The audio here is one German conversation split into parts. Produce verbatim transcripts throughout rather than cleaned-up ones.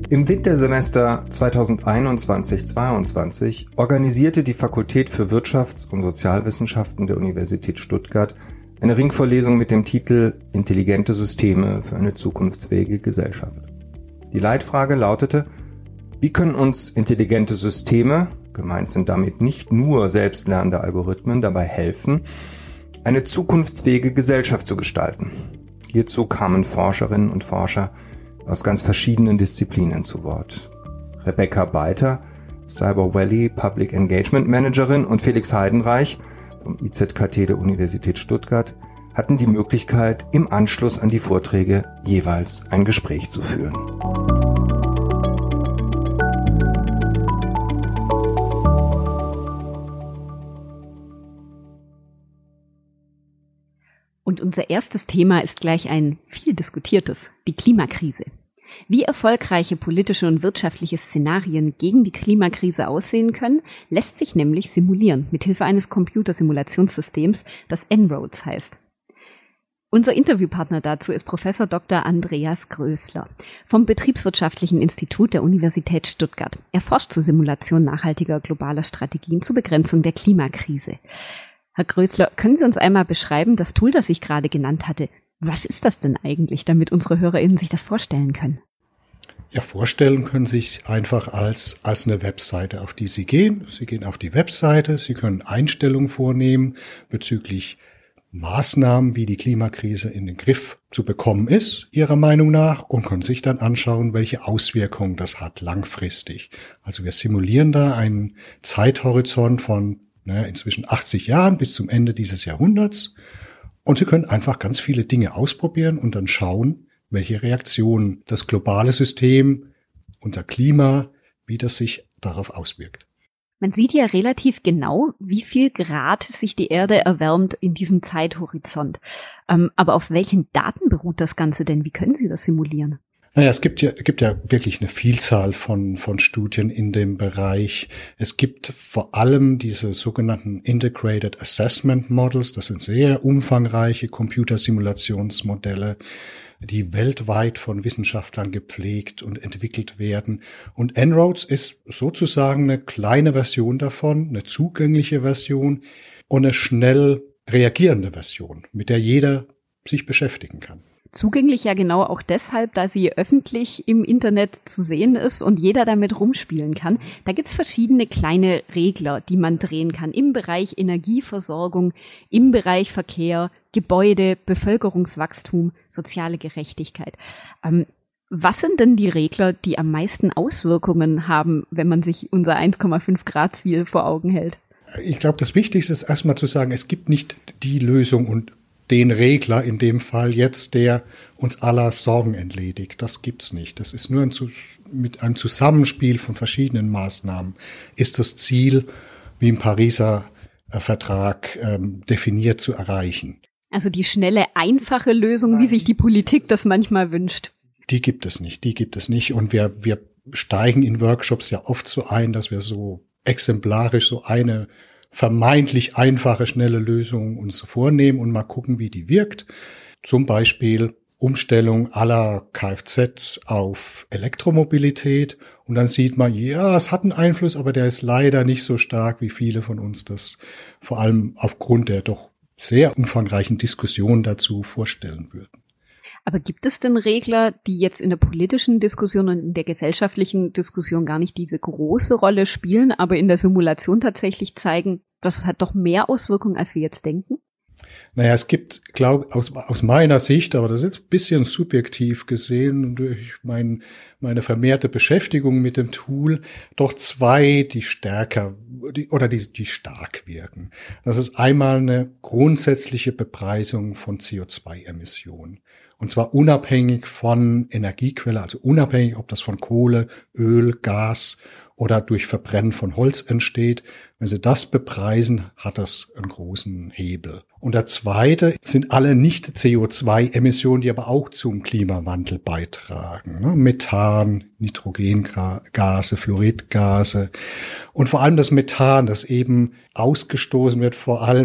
Im Wintersemester zweitausendeinundzwanzig zweiundzwanzig organisierte die Fakultät für Wirtschafts- und Sozialwissenschaften der Universität Stuttgart eine Ringvorlesung mit dem Titel Intelligente Systeme für eine zukunftsfähige Gesellschaft. Die Leitfrage lautete: Wie können uns intelligente Systeme, gemeint sind damit nicht nur selbstlernende Algorithmen, dabei helfen, eine zukunftsfähige Gesellschaft zu gestalten? Hierzu kamen Forscherinnen und Forscher aus ganz verschiedenen Disziplinen zu Wort. Rebecca Beiter, Cyber Valley Public Engagement Managerin, und Felix Heidenreich vom I Z K T der Universität Stuttgart hatten die Möglichkeit, im Anschluss an die Vorträge jeweils ein Gespräch zu führen. Und unser erstes Thema ist gleich ein viel diskutiertes, die Klimakrise. Wie erfolgreiche politische und wirtschaftliche Szenarien gegen die Klimakrise aussehen können, lässt sich nämlich simulieren, mithilfe eines Computersimulationssystems, das En-ROADS heißt. Unser Interviewpartner dazu ist Professor Doktor Andreas Größler vom Betriebswirtschaftlichen Institut der Universität Stuttgart. Er forscht zur Simulation nachhaltiger globaler Strategien zur Begrenzung der Klimakrise. Herr Größler, können Sie uns einmal beschreiben, das Tool, das ich gerade genannt hatte, was ist das denn eigentlich, damit unsere HörerInnen sich das vorstellen können? Ja, vorstellen können Sie sich einfach als, als eine Webseite, auf die Sie gehen. Sie gehen auf die Webseite, Sie können Einstellungen vornehmen bezüglich Maßnahmen, wie die Klimakrise in den Griff zu bekommen ist, Ihrer Meinung nach, und können sich dann anschauen, welche Auswirkungen das hat langfristig. Also wir simulieren da einen Zeithorizont von ne, inzwischen achtzig Jahren bis zum Ende dieses Jahrhunderts. Und Sie können einfach ganz viele Dinge ausprobieren und dann schauen, welche Reaktionen das globale System, unser Klima, wie das sich darauf auswirkt. Man sieht ja relativ genau, wie viel Grad sich die Erde erwärmt in diesem Zeithorizont. Ähm, aber auf welchen Daten beruht das Ganze denn? Wie können Sie das simulieren? Naja, es gibt ja, gibt ja wirklich eine Vielzahl von, von Studien in dem Bereich. Es gibt vor allem diese sogenannten Integrated Assessment Models. Das sind sehr umfangreiche Computersimulationsmodelle, die weltweit von Wissenschaftlern gepflegt und entwickelt werden. Und En-ROADS ist sozusagen eine kleine Version davon, eine zugängliche Version und eine schnell reagierende Version, mit der jeder sich beschäftigen kann. Zugänglich ja genau auch deshalb, da sie öffentlich im Internet zu sehen ist und jeder damit rumspielen kann. Da gibt's verschiedene kleine Regler, die man drehen kann im Bereich Energieversorgung, im Bereich Verkehr, Gebäude, Bevölkerungswachstum, soziale Gerechtigkeit. Ähm, was sind denn die Regler, die am meisten Auswirkungen haben, wenn man sich unser eins Komma fünf Grad Ziel vor Augen hält? Ich glaube, das Wichtigste ist erstmal zu sagen, es gibt nicht die Lösung und den Regler, in dem Fall jetzt, der uns aller Sorgen entledigt. Das gibt's nicht. Das ist nur ein, mit einem Zusammenspiel von verschiedenen Maßnahmen ist das Ziel, wie im Pariser äh, Vertrag ähm, definiert, zu erreichen. Also die schnelle, einfache Lösung, wie sich die Politik das manchmal wünscht. Die gibt es nicht, die gibt es nicht. Und wir, wir steigen in Workshops ja oft so ein, dass wir so exemplarisch so eine vermeintlich einfache, schnelle Lösung uns vornehmen und mal gucken, wie die wirkt. Zum Beispiel Umstellung aller Kfz auf Elektromobilität. Und dann sieht man, ja, es hat einen Einfluss, aber der ist leider nicht so stark, wie viele von uns das vor allem aufgrund der doch sehr umfangreichen Diskussion dazu vorstellen würden. Aber gibt es denn Regler, die jetzt in der politischen Diskussion und in der gesellschaftlichen Diskussion gar nicht diese große Rolle spielen, aber in der Simulation tatsächlich zeigen, das hat doch mehr Auswirkungen, als wir jetzt denken? Naja, es gibt, glaube aus, aus meiner Sicht, aber das ist ein bisschen subjektiv gesehen durch mein, meine vermehrte Beschäftigung mit dem Tool, doch zwei, die stärker die, oder die, die stark wirken. Das ist einmal eine grundsätzliche Bepreisung von C O zwei Emissionen. Und zwar unabhängig von Energiequelle, also unabhängig, ob das von Kohle, Öl, Gas oder durch Verbrennen von Holz entsteht. Wenn Sie das bepreisen, hat das einen großen Hebel. Und der zweite sind alle nicht C O zwei Emissionen, die aber auch zum Klimawandel beitragen. Methan, Nitrogengase, Fluoridgase und vor allem das Methan, das eben ausgestoßen wird, vor allem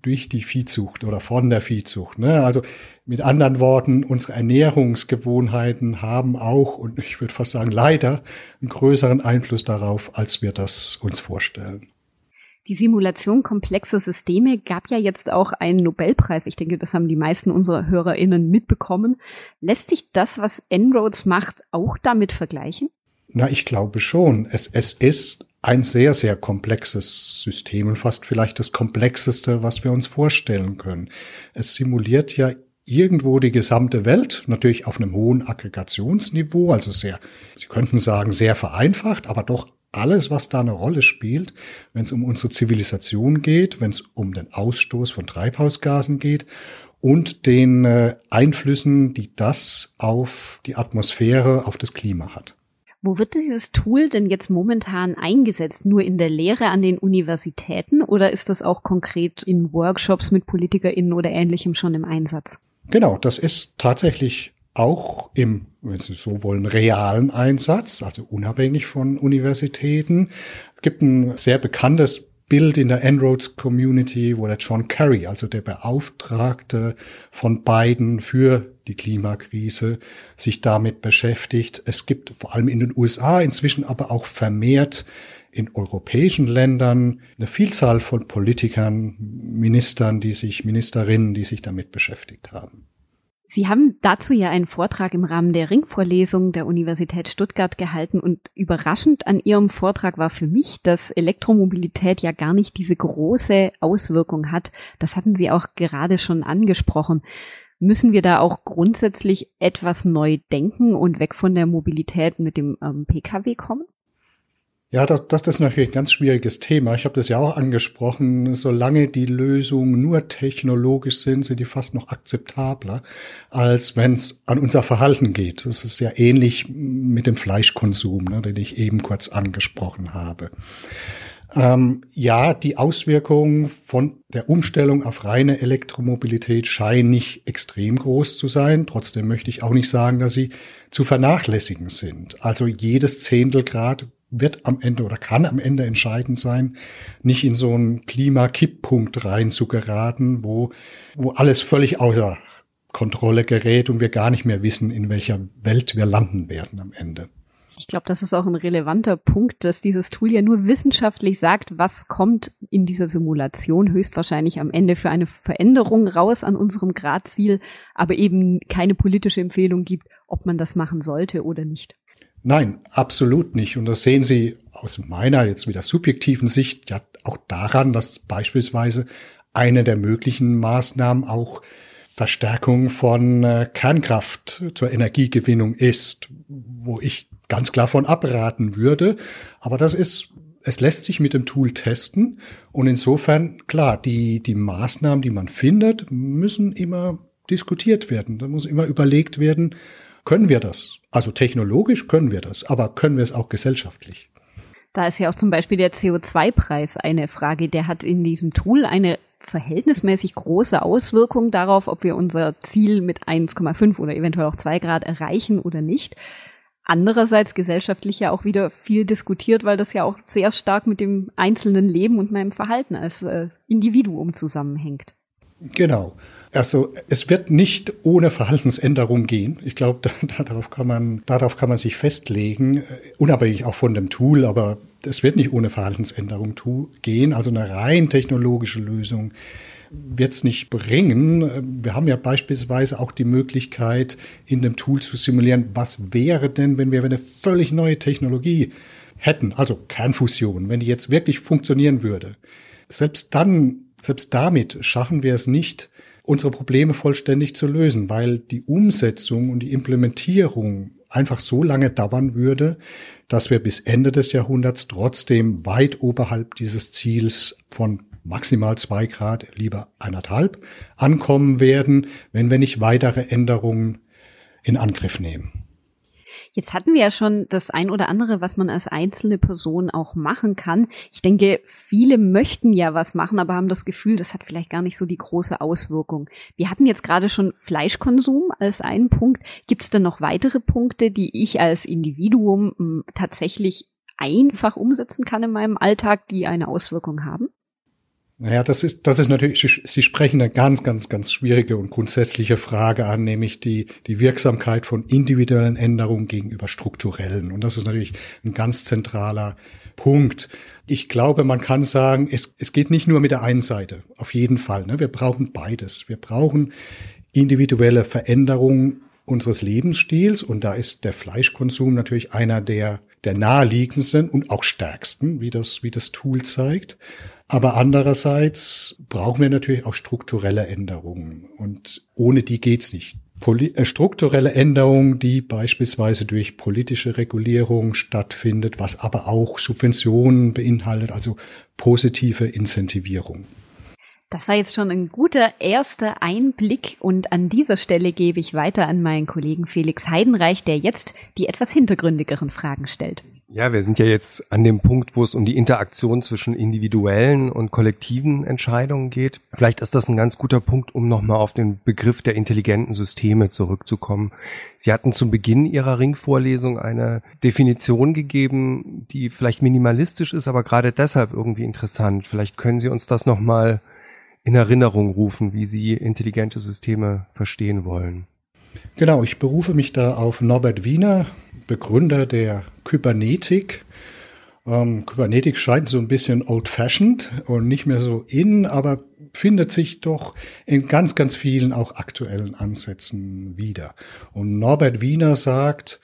durch die Viehzucht oder von der Viehzucht. Ne? Also mit anderen Worten, unsere Ernährungsgewohnheiten haben auch, und ich würde fast sagen leider, einen größeren Einfluss darauf, als wir das uns vorstellen. Die Simulation komplexer Systeme gab ja jetzt auch einen Nobelpreis. Ich denke, das haben die meisten unserer HörerInnen mitbekommen. Lässt sich das, was En-ROADS macht, auch damit vergleichen? Na, ich glaube schon. Es, es ist ein sehr, sehr komplexes System und fast vielleicht das komplexeste, was wir uns vorstellen können. Es simuliert ja irgendwo die gesamte Welt, natürlich auf einem hohen Aggregationsniveau, also sehr, Sie könnten sagen, sehr vereinfacht, aber doch alles, was da eine Rolle spielt, wenn es um unsere Zivilisation geht, wenn es um den Ausstoß von Treibhausgasen geht und den äh, Einflüssen, die das auf die Atmosphäre, auf das Klima hat. Wo wird dieses Tool denn jetzt momentan eingesetzt? Nur in der Lehre an den Universitäten oder ist das auch konkret in Workshops mit PolitikerInnen oder Ähnlichem schon im Einsatz? Genau, das ist tatsächlich auch im, wenn Sie so wollen, realen Einsatz, also unabhängig von Universitäten. Es gibt ein sehr bekanntes Bild in der En-ROADS-Community, wo der John Kerry, also der Beauftragte von Biden für die Klimakrise, sich damit beschäftigt. Es gibt vor allem in den U S A inzwischen aber auch vermehrt in europäischen Ländern eine Vielzahl von Politikern, Ministern, die sich, Ministerinnen, die sich damit beschäftigt haben. Sie haben dazu ja einen Vortrag im Rahmen der Ringvorlesung der Universität Stuttgart gehalten und überraschend an Ihrem Vortrag war für mich, dass Elektromobilität ja gar nicht diese große Auswirkung hat. Das hatten Sie auch gerade schon angesprochen. Müssen wir da auch grundsätzlich etwas neu denken und weg von der Mobilität mit dem ähm, P K W kommen? Ja, das, das ist natürlich ein ganz schwieriges Thema. Ich habe das ja auch angesprochen. Solange die Lösungen nur technologisch sind, sind die fast noch akzeptabler, als wenn es an unser Verhalten geht. Das ist ja ähnlich mit dem Fleischkonsum, ne, den ich eben kurz angesprochen habe. Ähm, ja, die Auswirkungen von der Umstellung auf reine Elektromobilität scheinen nicht extrem groß zu sein. Trotzdem möchte ich auch nicht sagen, dass sie zu vernachlässigen sind. Also jedes Zehntelgrad wird am Ende oder kann am Ende entscheidend sein, nicht in so einen Klimakipppunkt rein zu geraten, wo, wo alles völlig außer Kontrolle gerät und wir gar nicht mehr wissen, in welcher Welt wir landen werden am Ende. Ich glaube, das ist auch ein relevanter Punkt, dass dieses Tool ja nur wissenschaftlich sagt, was kommt in dieser Simulation höchstwahrscheinlich am Ende für eine Veränderung raus an unserem Gradziel, aber eben keine politische Empfehlung gibt, ob man das machen sollte oder nicht. Nein, absolut nicht. Und das sehen Sie aus meiner jetzt wieder subjektiven Sicht ja auch daran, dass beispielsweise eine der möglichen Maßnahmen auch Verstärkung von äh, Kernkraft zur Energiegewinnung ist, wo ich ganz klar von abraten würde. Aber das ist, es lässt sich mit dem Tool testen. Und insofern, klar, die, die Maßnahmen, die man findet, müssen immer diskutiert werden. Da muss immer überlegt werden, können wir das? Also technologisch können wir das, aber können wir es auch gesellschaftlich? Da ist ja auch zum Beispiel der C O zwei Preis eine Frage. Der hat in diesem Tool eine verhältnismäßig große Auswirkung darauf, ob wir unser Ziel mit eins Komma fünf oder eventuell auch zwei Grad erreichen oder nicht. Andererseits gesellschaftlich ja auch wieder viel diskutiert, weil das ja auch sehr stark mit dem einzelnen Leben und meinem Verhalten als äh, Individuum zusammenhängt. Genau. Also es wird nicht ohne Verhaltensänderung gehen. Ich glaube, da, darauf kann man, darauf kann man sich festlegen, unabhängig auch von dem Tool, aber es wird nicht ohne Verhaltensänderung tu, gehen. Also eine rein technologische Lösung wird es nicht bringen. Wir haben ja beispielsweise auch die Möglichkeit, in dem Tool zu simulieren, was wäre denn, wenn wir eine völlig neue Technologie hätten, also Kernfusion, wenn die jetzt wirklich funktionieren würde. Selbst dann, selbst damit schaffen wir es nicht, unsere Probleme vollständig zu lösen, weil die Umsetzung und die Implementierung einfach so lange dauern würde, dass wir bis Ende des Jahrhunderts trotzdem weit oberhalb dieses Ziels von maximal zwei Grad, lieber eineinhalb, ankommen werden, wenn wir nicht weitere Änderungen in Angriff nehmen. Jetzt hatten wir ja schon das ein oder andere, was man als einzelne Person auch machen kann. Ich denke, viele möchten ja was machen, aber haben das Gefühl, das hat vielleicht gar nicht so die große Auswirkung. Wir hatten jetzt gerade schon Fleischkonsum als einen Punkt. Gibt es denn noch weitere Punkte, die ich als Individuum m, tatsächlich einfach umsetzen kann in meinem Alltag, die eine Auswirkung haben? Naja, das ist, das ist natürlich, Sie sprechen eine ganz, ganz, ganz schwierige und grundsätzliche Frage an, nämlich die, die Wirksamkeit von individuellen Änderungen gegenüber strukturellen. Und das ist natürlich ein ganz zentraler Punkt. Ich glaube, man kann sagen, es, es geht nicht nur mit der einen Seite. Auf jeden Fall, ne? Wir brauchen beides. Wir brauchen individuelle Veränderungen unseres Lebensstils. Und da ist der Fleischkonsum natürlich einer der, der naheliegendsten und auch stärksten, wie das, wie das Tool zeigt. Aber andererseits brauchen wir natürlich auch strukturelle Änderungen. Und ohne die geht's nicht. Poli- äh, strukturelle Änderungen, die beispielsweise durch politische Regulierung stattfindet, was aber auch Subventionen beinhaltet, also positive Incentivierung. Das war jetzt schon ein guter erster Einblick und an dieser Stelle gebe ich weiter an meinen Kollegen Felix Heidenreich, der jetzt die etwas hintergründigeren Fragen stellt. Ja, wir sind ja jetzt an dem Punkt, wo es um die Interaktion zwischen individuellen und kollektiven Entscheidungen geht. Vielleicht ist das ein ganz guter Punkt, um nochmal auf den Begriff der intelligenten Systeme zurückzukommen. Sie hatten zu Beginn Ihrer Ringvorlesung eine Definition gegeben, die vielleicht minimalistisch ist, aber gerade deshalb irgendwie interessant. Vielleicht können Sie uns das nochmal in Erinnerung rufen, wie Sie intelligente Systeme verstehen wollen. Genau, ich berufe mich da auf Norbert Wiener, Begründer der Kybernetik. Ähm, Kybernetik scheint so ein bisschen old-fashioned und nicht mehr so in, aber findet sich doch in ganz, ganz vielen auch aktuellen Ansätzen wieder. Und Norbert Wiener sagt,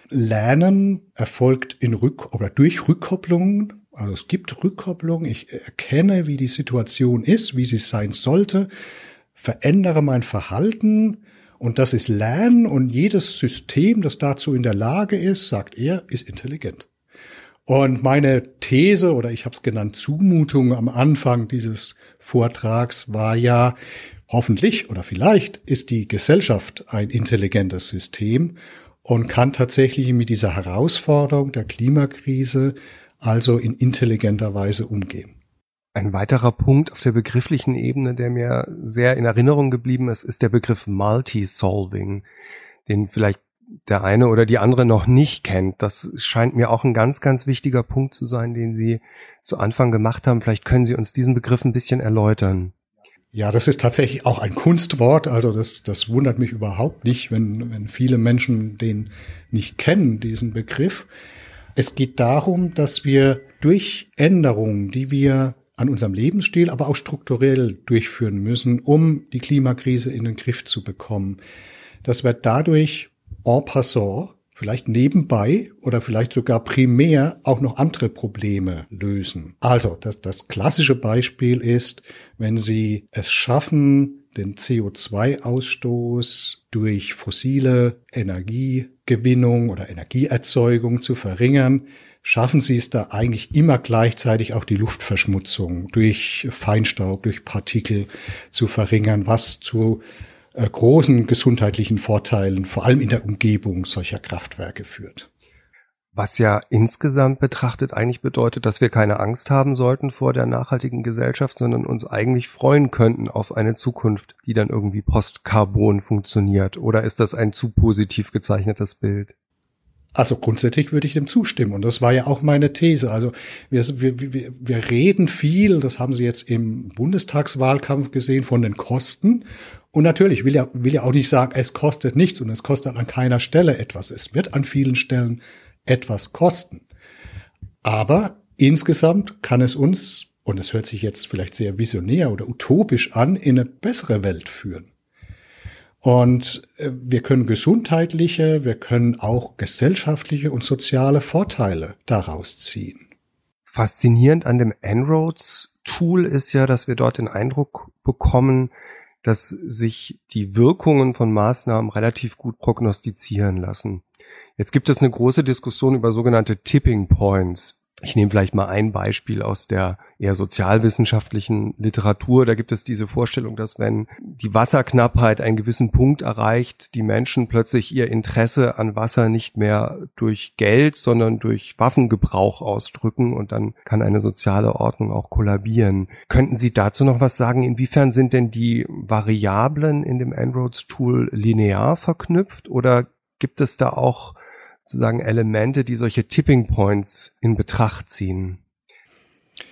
Lernen erfolgt in Rück- oder durch Rückkopplungen. Also es gibt Rückkopplung, ich erkenne, wie die Situation ist, wie sie sein sollte, verändere mein Verhalten und das ist Lernen und jedes System, das dazu in der Lage ist, sagt er, ist intelligent. Und meine These, oder ich habe es genannt, Zumutung am Anfang dieses Vortrags war ja, hoffentlich oder vielleicht ist die Gesellschaft ein intelligentes System und kann tatsächlich mit dieser Herausforderung der Klimakrise also in intelligenter Weise umgehen. Ein weiterer Punkt auf der begrifflichen Ebene, der mir sehr in Erinnerung geblieben ist, ist der Begriff Multi-Solving, den vielleicht der eine oder die andere noch nicht kennt. Das scheint mir auch ein ganz, ganz wichtiger Punkt zu sein, den Sie zu Anfang gemacht haben. Vielleicht können Sie uns diesen Begriff ein bisschen erläutern. Ja, das ist tatsächlich auch ein Kunstwort. Also das, das wundert mich überhaupt nicht, wenn, wenn viele Menschen den nicht kennen, diesen Begriff. Es geht darum, dass wir durch Änderungen, die wir an unserem Lebensstil, aber auch strukturell durchführen müssen, um die Klimakrise in den Griff zu bekommen, dass wir dadurch en passant, vielleicht nebenbei oder vielleicht sogar primär auch noch andere Probleme lösen. Also das, das klassische Beispiel ist, wenn Sie es schaffen, den C O zwei Ausstoß durch fossile Energiegewinnung oder Energieerzeugung zu verringern, schaffen Sie es da eigentlich immer gleichzeitig auch die Luftverschmutzung durch Feinstaub, durch Partikel zu verringern, was zu äh, großen gesundheitlichen Vorteilen, vor allem in der Umgebung solcher Kraftwerke führt. Was ja insgesamt betrachtet eigentlich bedeutet, dass wir keine Angst haben sollten vor der nachhaltigen Gesellschaft, sondern uns eigentlich freuen könnten auf eine Zukunft, die dann irgendwie post-Carbon funktioniert. Oder ist das ein zu positiv gezeichnetes Bild? Also grundsätzlich würde ich dem zustimmen. Und das war ja auch meine These. Also wir, wir, wir reden viel, das haben Sie jetzt im Bundestagswahlkampf gesehen, von den Kosten. Und natürlich will ja, will ja auch nicht sagen, es kostet nichts und es kostet an keiner Stelle etwas. Es wird an vielen Stellen etwas kosten. Aber insgesamt kann es uns, und es hört sich jetzt vielleicht sehr visionär oder utopisch an, in eine bessere Welt führen. Und wir können gesundheitliche, wir können auch gesellschaftliche und soziale Vorteile daraus ziehen. Faszinierend an dem En-ROADS-Tool ist ja, dass wir dort den Eindruck bekommen, dass sich die Wirkungen von Maßnahmen relativ gut prognostizieren lassen. Jetzt gibt es eine große Diskussion über sogenannte Tipping Points. Ich nehme vielleicht mal ein Beispiel aus der eher sozialwissenschaftlichen Literatur. Da gibt es diese Vorstellung, dass wenn die Wasserknappheit einen gewissen Punkt erreicht, die Menschen plötzlich ihr Interesse an Wasser nicht mehr durch Geld, sondern durch Waffengebrauch ausdrücken und dann kann eine soziale Ordnung auch kollabieren. Könnten Sie dazu noch was sagen? Inwiefern sind denn die Variablen in dem En-ROADS-Tool linear verknüpft oder gibt es da auch sozusagen Elemente, die solche Tipping Points in Betracht ziehen?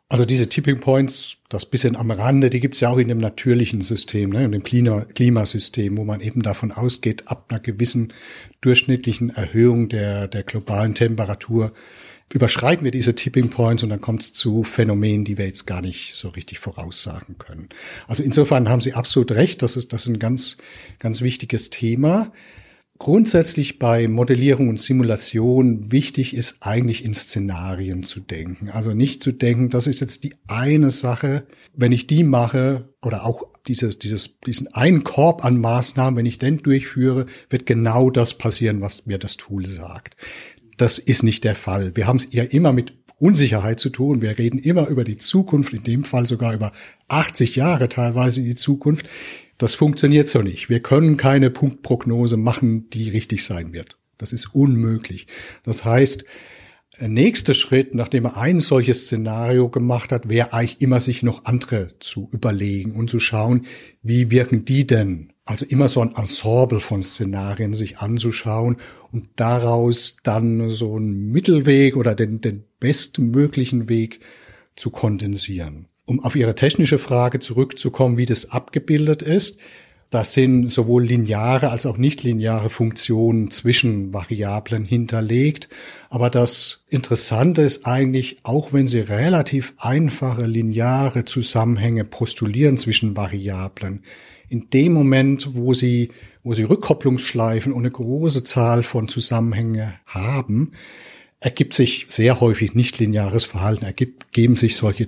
Also diese Tipping Points, das bisschen am Rande, die gibt's ja auch in dem natürlichen System, ne, in dem Klima, Klimasystem, wo man eben davon ausgeht, ab einer gewissen durchschnittlichen Erhöhung der, der globalen Temperatur überschreiten wir diese Tipping Points und dann kommt es zu Phänomenen, die wir jetzt gar nicht so richtig voraussagen können. Also insofern haben Sie absolut recht, das ist, das ist ein ganz, ganz wichtiges Thema. Grundsätzlich bei Modellierung und Simulation wichtig ist eigentlich in Szenarien zu denken. Also nicht zu denken, das ist jetzt die eine Sache, wenn ich die mache oder auch dieses, dieses, diesen einen Korb an Maßnahmen, wenn ich den durchführe, wird genau das passieren, was mir das Tool sagt. Das ist nicht der Fall. Wir haben es ja immer mit Unsicherheit zu tun. Wir reden immer über die Zukunft, in dem Fall sogar über achtzig Jahre teilweise die Zukunft. Das funktioniert so nicht. Wir können keine Punktprognose machen, die richtig sein wird. Das ist unmöglich. Das heißt, der nächste Schritt, nachdem er ein solches Szenario gemacht hat, wäre eigentlich immer, sich noch andere zu überlegen und zu schauen, wie wirken die denn? Also immer so ein Ensemble von Szenarien sich anzuschauen und daraus dann so einen Mittelweg oder den, den bestmöglichen Weg zu kondensieren. Um auf Ihre technische Frage zurückzukommen, wie das abgebildet ist, das sind sowohl lineare als auch nichtlineare Funktionen zwischen Variablen hinterlegt. Aber das Interessante ist eigentlich, auch wenn Sie relativ einfache lineare Zusammenhänge postulieren zwischen Variablen, in dem Moment, wo Sie, wo Sie Rückkopplungsschleifen und eine große Zahl von Zusammenhängen haben, ergibt sich sehr häufig nichtlineares Verhalten, ergibt, geben sich solche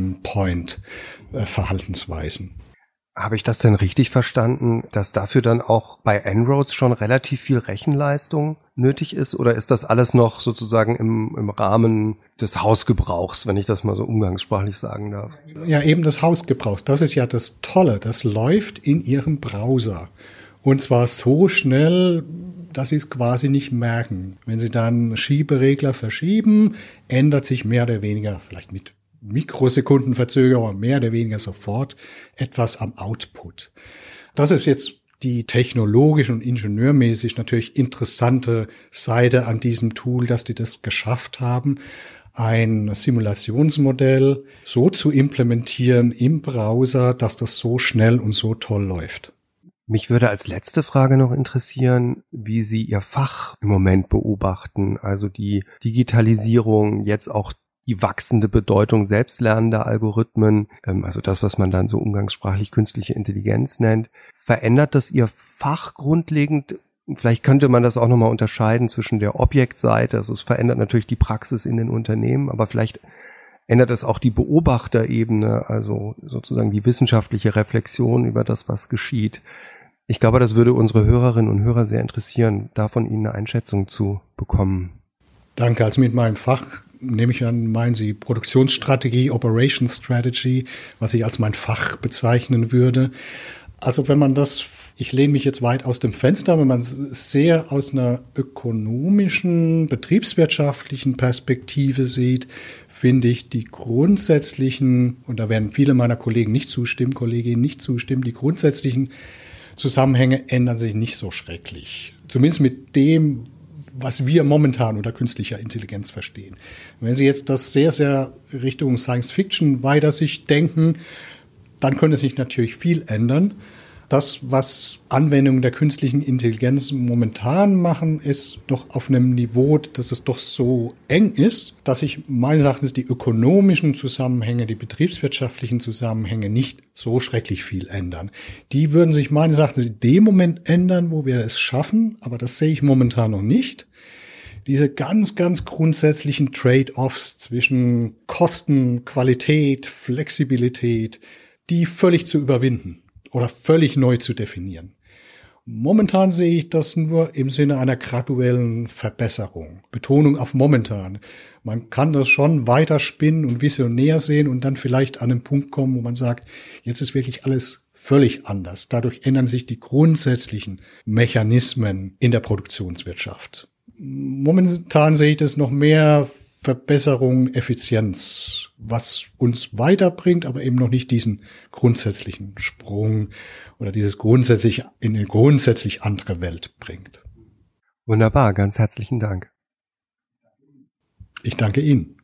Tipping-Point-Verhaltensweisen. Habe ich das denn richtig verstanden, dass dafür dann auch bei En-ROADS schon relativ viel Rechenleistung nötig ist? Oder ist das alles noch sozusagen im, im Rahmen des Hausgebrauchs, wenn ich das mal so umgangssprachlich sagen darf? Ja, eben des Hausgebrauchs. Das ist ja das Tolle. Das läuft in Ihrem Browser. Und zwar so schnell, dass Sie es quasi nicht merken. Wenn Sie dann Schieberegler verschieben, ändert sich mehr oder weniger, vielleicht mit Mikrosekundenverzögerung, aber mehr oder weniger sofort etwas am Output. Das ist jetzt die technologisch und ingenieurmäßig natürlich interessante Seite an diesem Tool, dass die das geschafft haben, ein Simulationsmodell so zu implementieren im Browser, dass das so schnell und so toll läuft. Mich würde als letzte Frage noch interessieren, wie Sie Ihr Fach im Moment beobachten, also die Digitalisierung, jetzt auch die wachsende Bedeutung selbstlernender Algorithmen, also das, was man dann so umgangssprachlich künstliche Intelligenz nennt. Verändert das Ihr Fach grundlegend? Vielleicht könnte man das auch nochmal unterscheiden zwischen der Objektseite, also es verändert natürlich die Praxis in den Unternehmen, aber vielleicht ändert es auch die Beobachterebene, also sozusagen die wissenschaftliche Reflexion über das, was geschieht. Ich glaube, das würde unsere Hörerinnen und Hörer sehr interessieren, da von Ihnen eine Einschätzung zu bekommen. Danke. Also mit meinem Fach nehme ich an, meinen Sie Produktionsstrategie, Operation Strategy, was ich als mein Fach bezeichnen würde. Also wenn man das, ich lehne mich jetzt weit aus dem Fenster, wenn man es sehr aus einer ökonomischen, betriebswirtschaftlichen Perspektive sieht, finde ich die grundsätzlichen, und da werden viele meiner Kollegen nicht zustimmen, Kolleginnen nicht zustimmen, die grundsätzlichen Zusammenhänge ändern sich nicht so schrecklich. Zumindest mit dem, was wir momentan unter künstlicher Intelligenz verstehen. Wenn Sie jetzt das sehr, sehr Richtung Science-Fiction weiter sich denken, dann könnte sich natürlich viel ändern. Das, was Anwendungen der künstlichen Intelligenz momentan machen, ist doch auf einem Niveau, dass es doch so eng ist, dass sich meines Erachtens die ökonomischen Zusammenhänge, die betriebswirtschaftlichen Zusammenhänge nicht so schrecklich viel ändern. Die würden sich meines Erachtens in dem Moment ändern, wo wir es schaffen, aber das sehe ich momentan noch nicht. Diese ganz, ganz grundsätzlichen Trade-offs zwischen Kosten, Qualität, Flexibilität, die völlig zu überwinden oder völlig neu zu definieren. Momentan sehe ich das nur im Sinne einer graduellen Verbesserung. Betonung auf momentan. Man kann das schon weiter spinnen und visionär sehen und dann vielleicht an einen Punkt kommen, wo man sagt, jetzt ist wirklich alles völlig anders. Dadurch ändern sich die grundsätzlichen Mechanismen in der Produktionswirtschaft. Momentan sehe ich das noch mehr Verbesserung, Effizienz, was uns weiterbringt, aber eben noch nicht diesen grundsätzlichen Sprung oder dieses grundsätzlich in eine grundsätzlich andere Welt bringt. Wunderbar, ganz herzlichen Dank. Ich danke Ihnen.